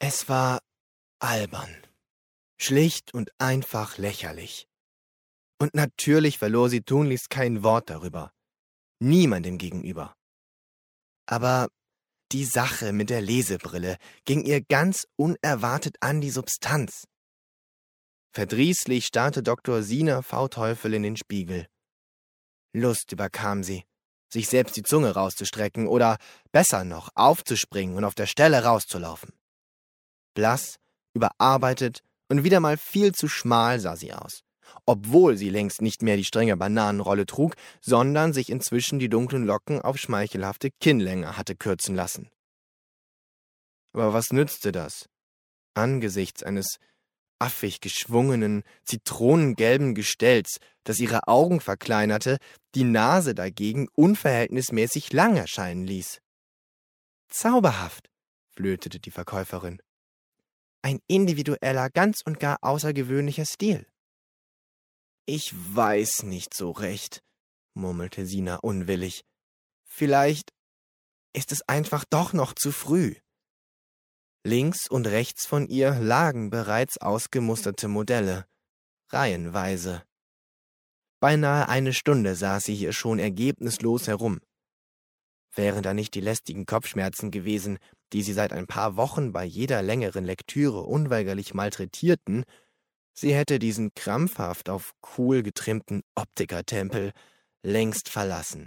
Es war albern, schlicht und einfach lächerlich. Und natürlich verlor sie tunlichst kein Wort darüber, niemandem gegenüber. Aber die Sache mit der Lesebrille ging ihr ganz unerwartet an die Substanz. Verdrießlich starrte Dr. Sina V. in den Spiegel. Lust überkam sie, sich selbst die Zunge rauszustrecken oder, besser noch, aufzuspringen und auf der Stelle rauszulaufen. Blass, überarbeitet und wieder mal viel zu schmal sah sie aus, obwohl sie längst nicht mehr die strenge Bananenrolle trug, sondern sich inzwischen die dunklen Locken auf schmeichelhafte Kinnlänge hatte kürzen lassen. Aber was nützte das, angesichts eines affig geschwungenen, zitronengelben Gestells, das ihre Augen verkleinerte, die Nase dagegen unverhältnismäßig lang erscheinen ließ? »Zauberhaft«, flötete die Verkäuferin. »Ein individueller, ganz und gar außergewöhnlicher Stil.« »Ich weiß nicht so recht«, murmelte Sina unwillig. »Vielleicht ist es einfach doch noch zu früh.« Links und rechts von ihr lagen bereits ausgemusterte Modelle, reihenweise. Beinahe eine Stunde saß sie hier schon ergebnislos herum. Wären da nicht die lästigen Kopfschmerzen gewesen, die sie seit ein paar Wochen bei jeder längeren Lektüre unweigerlich malträtierten, sie hätte diesen krampfhaft auf cool getrimmten Optikertempel längst verlassen.